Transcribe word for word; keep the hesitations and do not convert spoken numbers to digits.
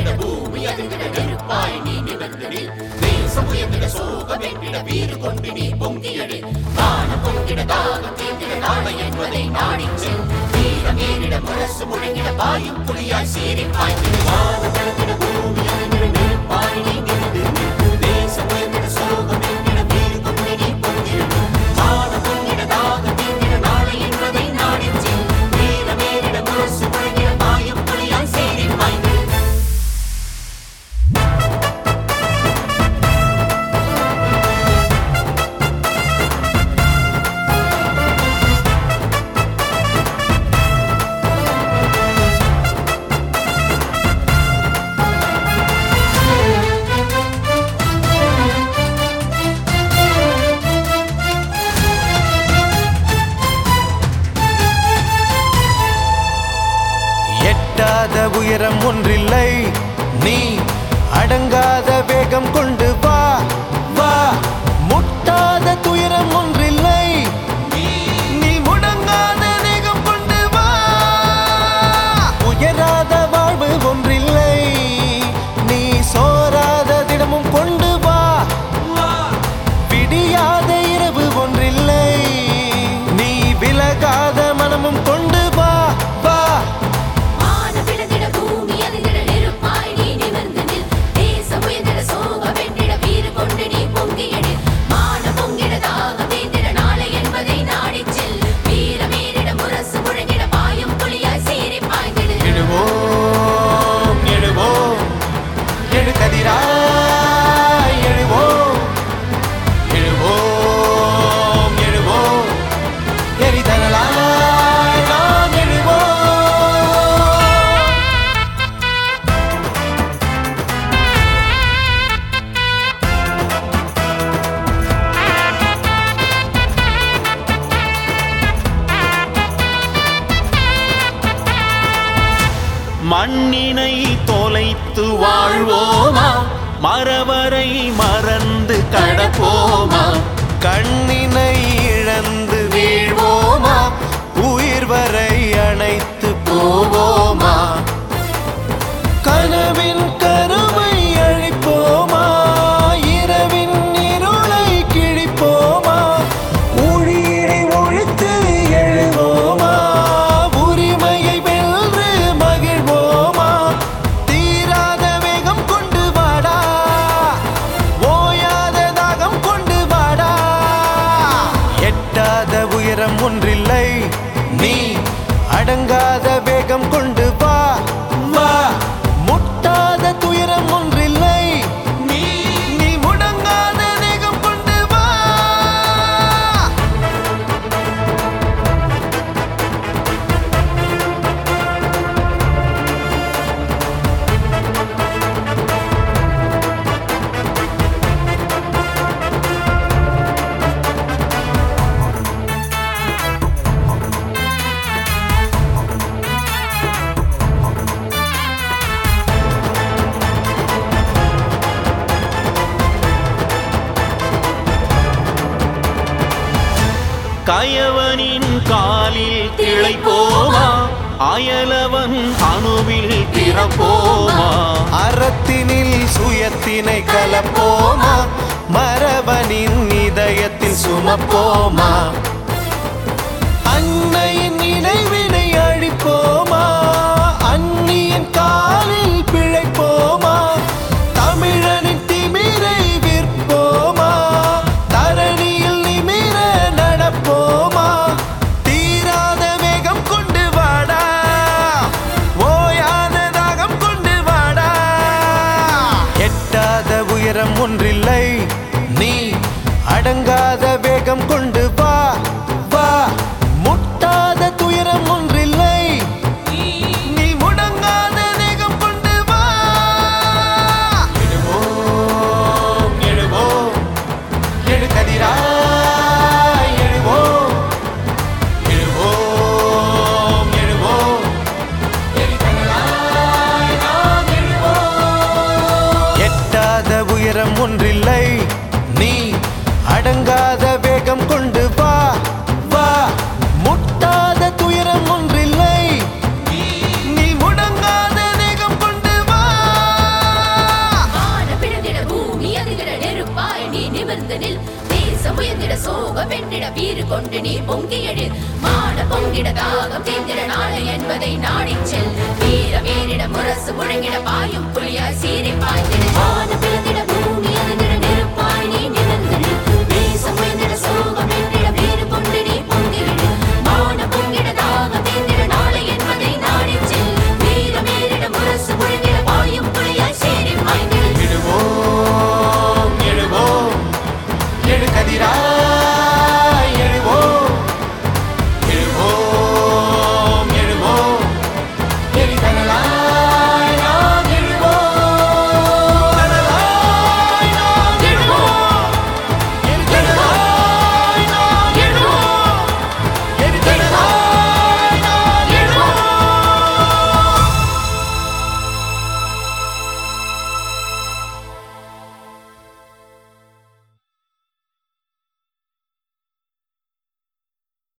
உயர்ந்திட பூமி அதிர்ந்திட நெருப்பாய் நீ நிமிர்ந்து நில். தேசம் உயர்ந்திட சோகம் என்றிட வீறு கொண்டு நீ பொங்கியடு. வானம் பொங்கிட தாகம் தீர்ந்திட நாளை என்பதை நாடிச் செல். வீரம் ஏறிட முரசு முழங்கிட பாயும் புலியாய் சீறி பாய்ந்திட. வானம் பறந்திட பூமி அதிர்ந்திட நெருப்பாய் நீ நிமிர்ந்து நில். தேசம் உயர்ந்திட சோகம் என்றிட வீறு கொண்டு நீ பொங்கியடு. வானம் பொங்கிட தாகம் தீர்ந்திட நாளை என்பதை நாடிச் செல். வீரம் ஏறிட முரசு முழங்கிட பாயும் புலியாய் சீறி பாய்ந்திட. எட்டாத உயரம் ஒன்றில்லை, நீ அடங்காத வேகம் கொண்டு வா வா. முட்டாத துயரம் ஒன்றில்லை, நீ முடங்காத வேகம் கொண்டு வா. உயராத வாழ்வு ஒன்றில்லை, நீ சோராத தினமும் கொண்டு வா. விடியாத இரவு ஒன்றில்லை, நீ விலகாத மனமும் கொண்டு வா வா. மண்ணினை தொலைத்து வாழ்வோமா, மரவரை மறந்து கடப்போமா. கண்ணினை இழந்து வீழ்வோமா, உயிர் வரை அணைத்து போவோமா. கனவின் கருவை அழிப்போமா, இரவின் இருளை கிழிப்போமா. ஊழியை ஒழித்து எழுவோமா, உரிமையை வென்று மகிழ்வோமா. தீராத வேகம் கொண்டு வாடா, ஓயாத தாகம் கொண்டு வாடா. எட்டாத உயரம் ஒன்றில்லை, நீ அடங்காத வேகம் கொண்டு வா வா. முட்டாத துயரம் ஒன்றில்லை, நீ நீ முடங்காத வேகம் கொண்டு வா. கயவனின் காலில் திளைப்போமா, அயலவன் அணுவில் பிறப்போமா. அறத்தினில் சுயத்தினை கலப்போமா, மரவனின் இதயத்தில் சுமப்போமா. அன்னையின் நினைவினை அழிப்போமா, அந்நியின் காலில் பிழைப்போமா. தமிழனின் திமிரை விற்போமா, தரணியில் நிமிர நடப்போமா. தீராத வேகம் கொண்டு வாடா, ஓயாத தாகம் கொண்டு வாடா. எட்டாத உயரம் ஒன்றில்லை, நீ அடங்காத வேகம் கொண்டு வா வா. முட்டாத துயரம் ஒன்றில்லை, நீ முடங்காத வேகம் கொண்டு வா. எழுவோம் எழுவோம் எழுகதிராய் எழுவோம். எழுவோம் எழுவோம் எரிகடலாய் நாம் எழுவோம். எட்டாத உயரம் ஒன்றில்லை, நீ அடங்காத வேகம் கொண்டு வா வா. முட்டாத துயரம் ஒன்றில்லை, நீ முடங்காத வேகம் கொண்டு வா. கொண்டு நீ பொங்கி எழு மான பொங்கிட தாகம் தீர்ந்திட நாளை என்பதை நாடிச் செல் வீர வீரிட முரசு முழங்கிட பாயும்